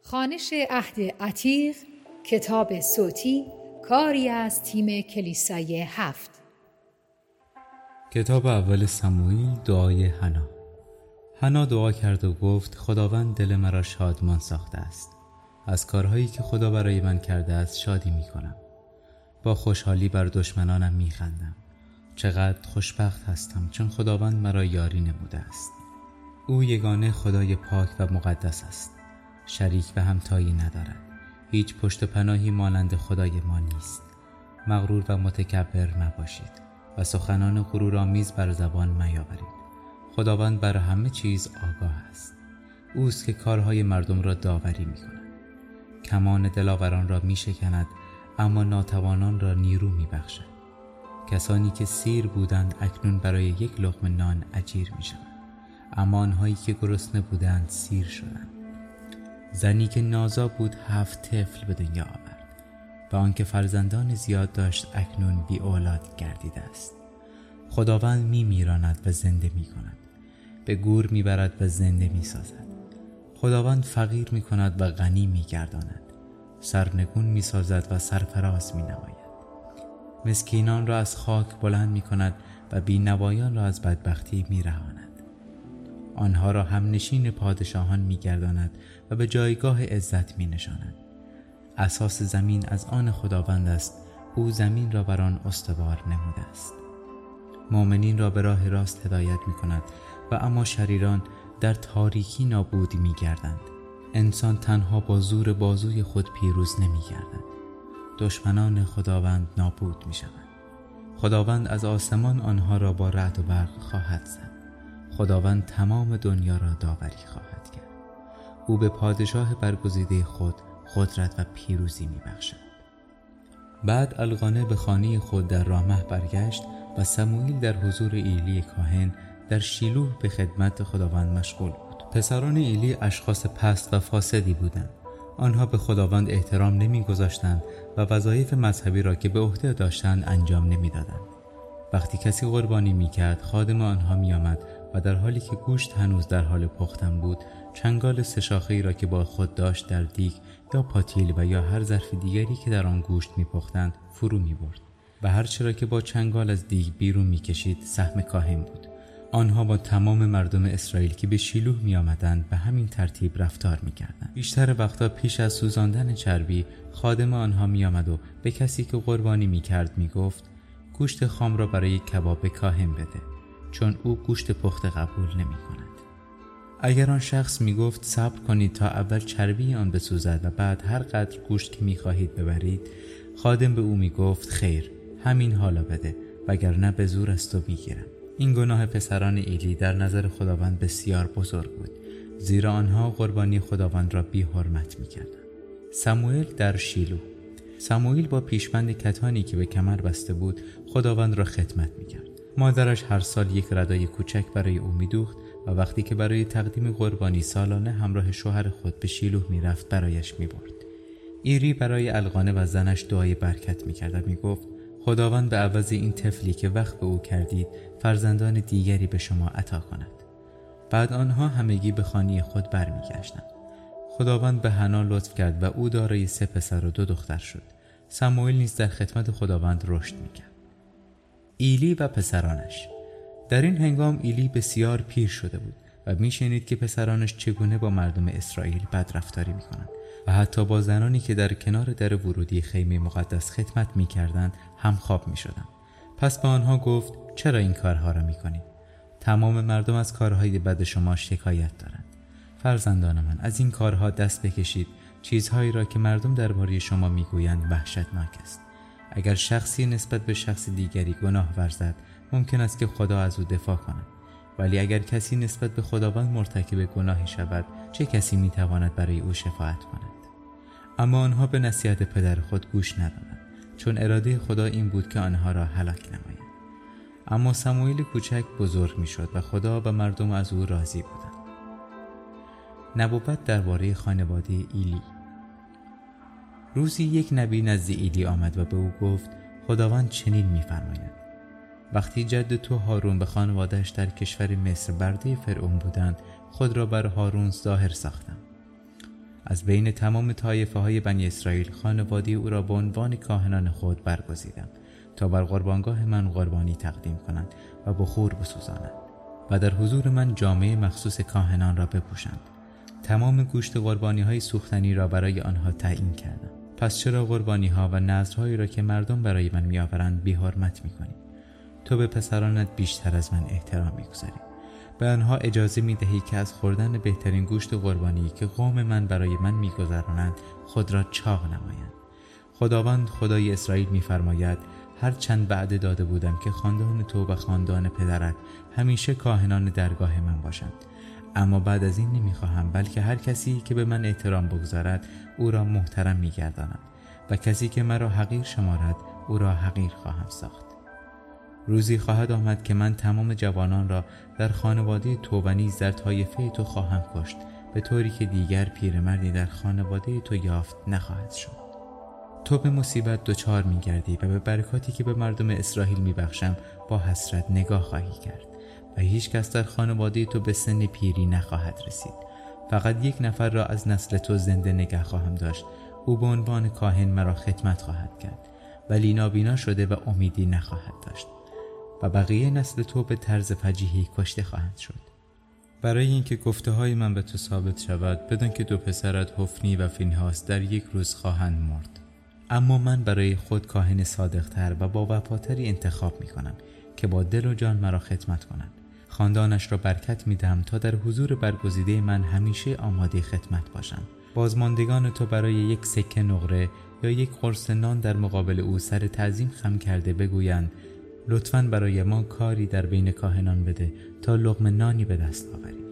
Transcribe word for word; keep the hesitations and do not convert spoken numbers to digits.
خوانش عهد عتیق، کتاب صوتی، کاری از تیم کلیسای هفت. کتاب اول سموئیل، دعای حنا. حنا دعا کرد و گفت: خداوند دل مرا شادمان ساخته است. از کارهایی که خدا برای من کرده است شادی می کنم. با خوشحالی بر دشمنانم می خندم. چقدر خوشبخت هستم چون خداوند مرا یاری نموده است. او یگانه خدای پاک و مقدس است. شریک و همتایی ندارد. هیچ پشت پناهی مانند خدای ما نیست. مغرور و متکبر مباشید و سخنان غرورآمیز بر زبان میاورید. خداوند بر همه چیز آگاه است. اوست که کارهای مردم را داوری می کند. کمان دلاوران را می شکند، اما ناتوانان را نیرو می بخشد. کسانی که سیر بودند اکنون برای یک لقمه نان اجیر می شوند، اما آنهایی که گرسنه بودند سیر شدند. زنی که نازا بود هفت طفل به دنیا آورد و آنکه فرزندان زیاد داشت اکنون بی اولاد گردیده است. خداوند می میراند و زنده می کند، به گور می برد و زنده می سازد. خداوند فقیر می کند و غنی می گرداند، سرنگون می سازد و سرفراز می نماید. مسکینان را از خاک بلند می کند و بی‌نوایان را از بدبختی می رهاند. آنها را هم نشین پادشاهان می گرداند و به جایگاه عزت می نشاند. اساس زمین از آن خداوند است، او زمین را بر آن استوار نموده است. مؤمنین را به راه راست هدایت می کند و اما شریران در تاریکی نابود می گردند. انسان تنها با زور بازوی خود پیروز نمی گردد. دشمنان خداوند نابود می شوند. خداوند از آسمان آنها را با رعد و برق خواهد زد. خداوند تمام دنیا را داوری خواهد کرد. او به پادشاه برگزیده خود قدرت و پیروزی می بخشد. بعد القانه به خانه خود در رامه برگشت و سموئیل در حضور ایلی کاهن در شیلوه به خدمت خداوند مشغول بود. پسران ایلی اشخاص پست و فاسدی بودند. آنها به خداوند احترام نمی گذاشتند و وظایف مذهبی را که به عهده داشتند انجام نمی دادند. وقتی کسی قربانی می کرد خادم آنها می آمد و در حالی که گوشت هنوز در حال پختن بود چنگال سه شاخه‌ای را که با خود داشت در دیگ یا پاتیل و یا هر ظرف دیگری که در آن گوشت می پختند فرو می برد و هر چرا که با چنگال از دیگ بیرون می کشید سهم کاهن بود. آنها با تمام مردم اسرائیل که به شیلوه می آمدند به همین ترتیب رفتار می کردند. بیشتر وقتا پیش از سوزاندن چربی خادم آنها می آمد و به کسی که قربانی می کرد می گفت: گوشت خام را برای کباب کاهن بده، چون او گوشت پخته قبول نمی کند. اگر آن شخص می گفت صبر کنید تا اول چربی آن بسوزد و بعد هر قدر گوشت که می خواهید ببرید، خادم به او می گفت خیر، همین حالا بده، وگرنه به زور از تو می گیرم. این گناه پسران ایلی در نظر خداوند بسیار بزرگ بود، زیرا آنها قربانی خداوند را بی حرمت می کردند. سموئیل در شیلوه. سموئیل با پیشبند کتانی که به کمر بسته بود خداوند را خدمت می کرد. مادرش هر سال یک ردای کوچک برای او می دوخت و وقتی که برای تقدیم قربانی سالانه همراه شوهر خود به شیلوه می رفت برایش می برد. ایری برای القانه و زنش دعای برکت می کرد و می گفت: خداوند به عوض این طفلی که وقت به او کردید فرزندان دیگری به شما عطا کند. بعد آنها همگی به خانه خود برمی گشتند. خداوند به حنا لطف کرد و او دارای سه پسر و دو دختر شد. سموئیل نیز در خدمت خداوند رشد می کرد. ایلی و پسرانش. در این هنگام ایلی بسیار پیر شده بود و می شنید که پسرانش چگونه با مردم اسرائیل بدرفتاری می کنند و حتی با زنانی که در کنار در ورودی خیمه مقدس خدمت می کردند هم خواب می شدند. پس به آنها گفت: چرا این کارها را می کنید؟ تمام مردم از کارهای بد شما شکایت دارند. فرزندان من، از این کارها دست بکشید. چیزهایی را که مردم درباره شما می گویند وحشتناک است. اگر شخصی نسبت به شخص دیگری گناه ورزد ممکن است که خدا از او دفاع کند، ولی اگر کسی نسبت به خداوند مرتکب گناهی شود چه کسی می تواند برای او شفاعت کند؟ اما آنها به نصیحت پدر خود گوش ندادند، چون اراده خدا این بود که آنها را هلاک نماید. اما سموئیل کوچک بزرگ می شد و خدا و مردم از او راضی بودند. نبوت درباره خانواده ایلی. روزی یک نبی نزد ایلی آمد و به او گفت: خداوند چنین می‌فرماید: وقتی جد تو هارون به خانواده‌اش در کشور مصر برده فرعون بودند خود را بر هارون ظاهر ساختم. از بین تمام طایفه های بنی اسرائیل خانواده او را به عنوان کاهنان خود برگزیدم تا بر قربانگاه من قربانی تقدیم کنند و بخور بسوزانند و در حضور من جامه مخصوص کاهنان را بپوشند. تمام گوشت قربانی های سوختنی را برای آنها تعیین کردم. پس چرا قربانی ها و نذرهایی را که مردم برای من می آورند بی حرمت می کنی؟ تو به پسرانت بیشتر از من احترام می گذاری. به آنها اجازه می دهی که از خوردن بهترین گوشت قربانی که قوم من برای من می گذرانند خود را چاق نمایند. خداوند خدای اسرائیل می فرماید هر چند وعده داده بودم که خاندان تو و خاندان پدرت همیشه کاهنان درگاه من باشند، اما بعد از این نمی خواهم، بلکه هر کسی که به من احترام بگذارد او را محترم می گردانم و کسی که مرا حقیر شمارد او را حقیر خواهم ساخت. روزی خواهد آمد که من تمام جوانان را در خانواده تو و نیز در طایفه تو خواهم کشت، به طوری که دیگر پیرمردی در خانواده تو یافت نخواهد شد. تو به مصیبت دچار می گردی و به برکاتی که به مردم اسرائیل می بخشم با حسرت نگاه خواهی کرد و هیچ کس در خانواده تو به سن پیری نخواهد رسید. فقط یک نفر را از نسل تو زنده نگه خواهم داشت. او به عنوان کاهن مرا خدمت خواهد کرد، ولی نابینا شده و امیدی نخواهد داشت و بقیه نسل تو به طرز فجیحی کشته خواهند شد. برای اینکه گفته های من به تو ثابت شود، بدان که دو پسرت حفنی و فینهاس در یک روز خواهند مرد. اما من برای خود کاهن صادق‌تر و با وفاتری انتخاب می کنم که با دل و جان مرا خدمت کنند. خاندانش را برکت می دهم تا در حضور برگزیده من همیشه آماده خدمت باشند. بازماندگان تو برای یک سکه نقره یا یک قرص نان در مقابل او سر تعظیم خم کرده بگویند لطفاً برای ما کاری در بین کاهنان بده تا لقمه نانی به دست آوریم.